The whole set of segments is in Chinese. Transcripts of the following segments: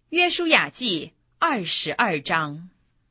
约书亚记22章。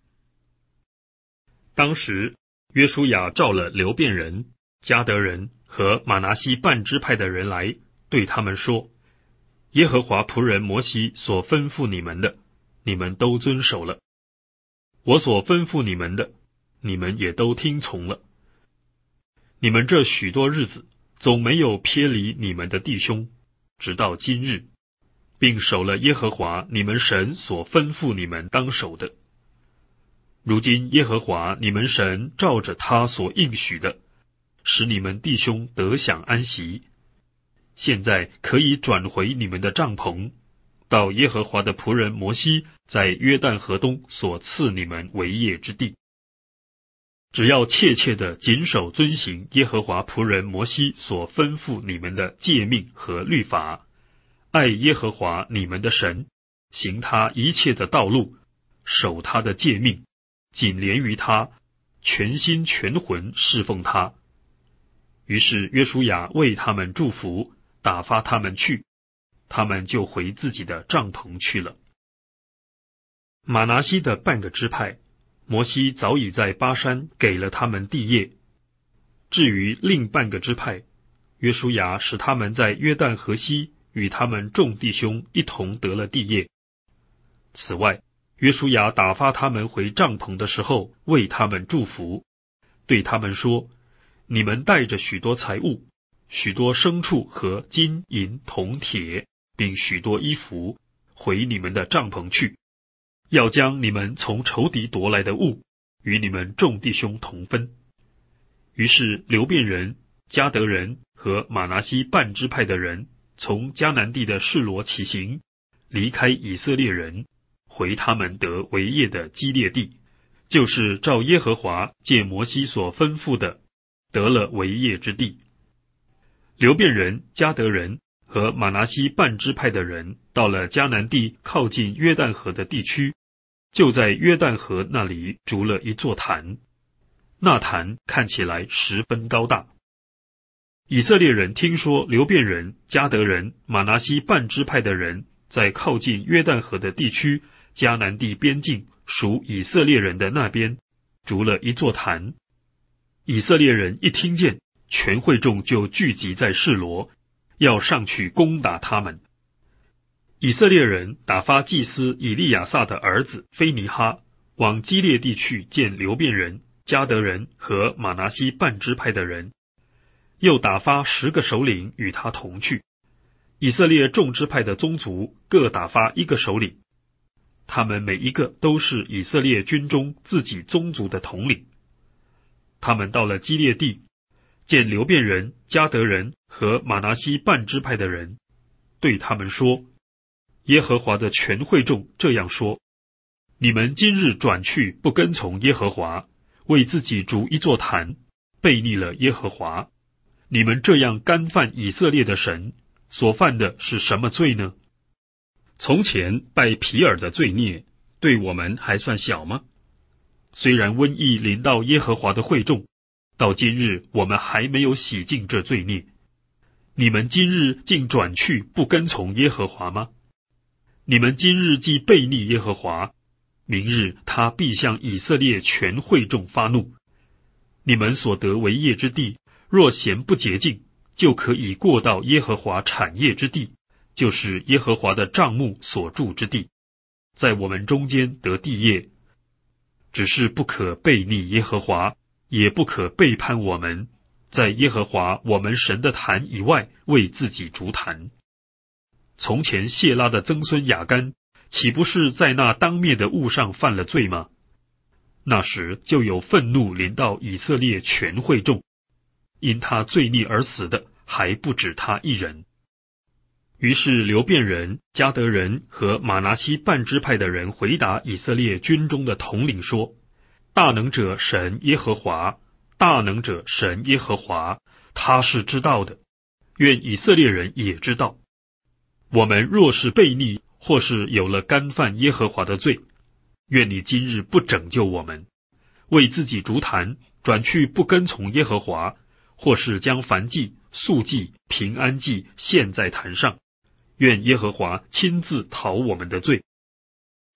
当时约书亚召了流便人、迦得人和玛拿西半支派的人来，对他们说：耶和华仆人摩西所吩咐你们的，你们都遵守了；我所吩咐你们的，你们也都听从了。你们这许多日子总没有撇离你们的弟兄，直到今日，并守了耶和华你们神所吩咐你们当守的。如今耶和华你们神照着他所应许的，使你们弟兄得享安息。现在可以转回你们的帐篷，到耶和华的仆人摩西在约旦河东所赐你们为业之地。只要切切地谨守遵行耶和华仆人摩西所吩咐你们的诫命和律法，爱耶和华你们的神，行他一切的道路，守他的诫命，紧连于他，全心全魂侍奉他。于是约书亚为他们祝福，打发他们去，他们就回自己的帐篷去了。玛拿西的半个支派，摩西早已在巴山给了他们地业。至于另半个支派，约书亚使他们在约旦河西与他们众弟兄一同得了地业。此外，约书亚打发他们回帐篷的时候，为他们祝福，对他们说：你们带着许多财物，许多牲畜和金银铜铁，并许多衣服，回你们的帐篷去，要将你们从仇敌夺来的物与你们众弟兄同分。于是流便人、迦得人和玛拿西半支派的人从迦南地的示罗起行，离开以色列人，回他们得为业的基列地，就是照耶和华借摩西所吩咐的，得了为业之地。流便人、迦得人和玛拿西半支派的人到了迦南地靠近约旦河的地区，就在约旦河那里筑了一座坛，那坛看起来十分高大。以色列人听说流便人、迦得人、玛拿西半支派的人在靠近约旦河的地区迦南地边境属以色列人的那边筑了一座坛。以色列人一听见，全会众就聚集在示罗，要上去攻打他们。以色列人打发祭司以利亚撒的儿子非尼哈往基列地去见流便人、迦得人和玛拿西半支派的人，又打发10个首领与他同去。以色列众支派的宗族各打发1个首领，他们每一个都是以色列军中自己宗族的统领。他们到了基列地，见流便人、迦得人和玛拿西半支派的人，对他们说：耶和华的全会众这样说：你们今日转去不跟从耶和华，为自己筑一座坛，悖逆了耶和华。你们这样干犯以色列的神，所犯的是什么罪呢？从前拜毗尔的罪孽，对我们还算小吗？虽然瘟疫临到耶和华的会众，到今日我们还没有洗净这罪孽。你们今日竟转去不跟从耶和华吗？你们今日既悖逆耶和华，明日他必向以色列全会众发怒。你们所得为业之地，若嫌不洁净，就可以过到耶和华产业之地，就是耶和华的帐幕所住之地，在我们中间得地业。只是不可悖逆耶和华，也不可背叛我们，在耶和华我们神的坛以外为自己筑坛。从前谢拉的曾孙亚干，岂不是在那当灭的物上犯了罪吗？那时就有愤怒临到以色列全会众，因他罪孽而死的还不止他一人。于是流便人、迦得人和玛拿西半支派的人回答以色列军中的统领说：大能者神耶和华，大能者神耶和华，他是知道的，愿以色列人也知道。我们若是悖逆，或是有了干犯耶和华的罪，愿你今日不拯救我们，为自己筑坛，转去不跟从耶和华，或是将燔祭、素祭、平安祭献在坛上，愿耶和华亲自讨我们的罪，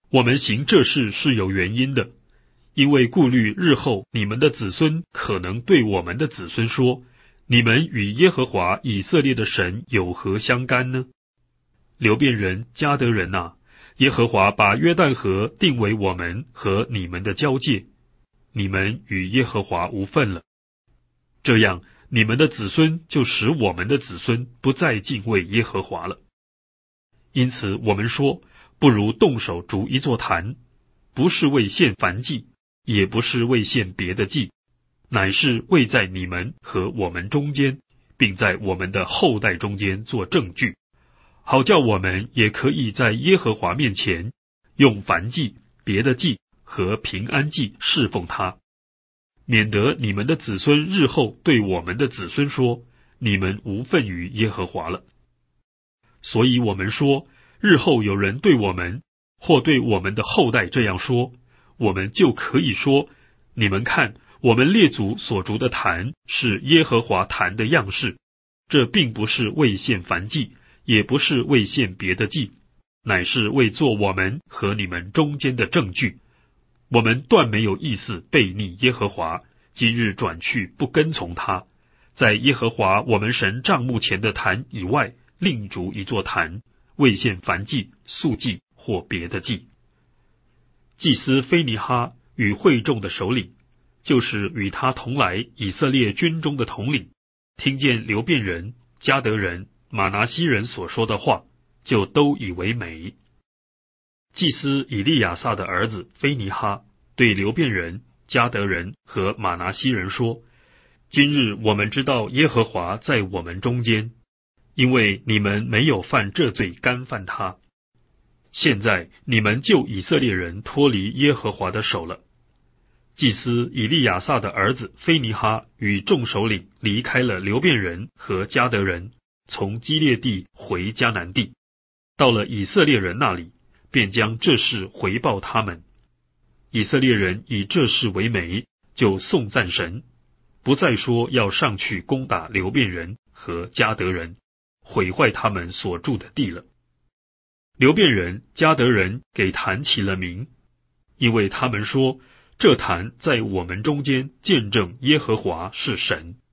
我们行这事是有原因的，因为顾虑日后你们的子孙可能对我们的子孙说，你们与耶和华以色列的神有何相干呢？流便人、迦得人啊，耶和华把约旦河定为我们和你们的交界，你们与耶和华无分了。这样，你们的子孙就使我们的子孙不再敬畏耶和华了。因此我们说，不如动手筑一座坛，不是为献燔祭，也不是为献别的祭，乃是为在你们和我们中间，并在我们的后代中间做证据，好叫我们也可以在耶和华面前用燔祭、别的祭和平安祭侍奉他，免得你们的子孙日后对我们的子孙说，你们无分于耶和华了。所以我们说，日后有人对我们或对我们的后代这样说，我们就可以说，你们看，我们列祖所筑的坛是耶和华坛的样式，这并不是为献燔祭，也不是为献别的祭，乃是为做我们和你们中间的证据。我们断没有意思悖逆耶和华，今日转去不跟从他，在耶和华我们神帐幕前的坛以外，另筑一座坛，为献燔祭、素祭或别的祭。祭司非尼哈与会众的首领，就是与他同来以色列军中的统领，听见流便人、迦得人、玛拿西人所说的话，就都以为美。祭司以利亚撒的儿子非尼哈对流便人、迦得人和玛拿西人说，今日我们知道耶和华在我们中间，因为你们没有犯这罪干犯他。现在你们救以色列人脱离耶和华的手了。祭司以利亚撒的儿子非尼哈与众首领离开了流便人和迦得人，从基列地回迦南地，到了以色列人那里，便将这事回报他们。以色列人以这事为美，就颂赞神，不再说要上去攻打流便人和迦得人，毁坏他们所住的地了。流便人、迦得人给坛起了名，因为他们说，这坛在我们中间见证耶和华是神。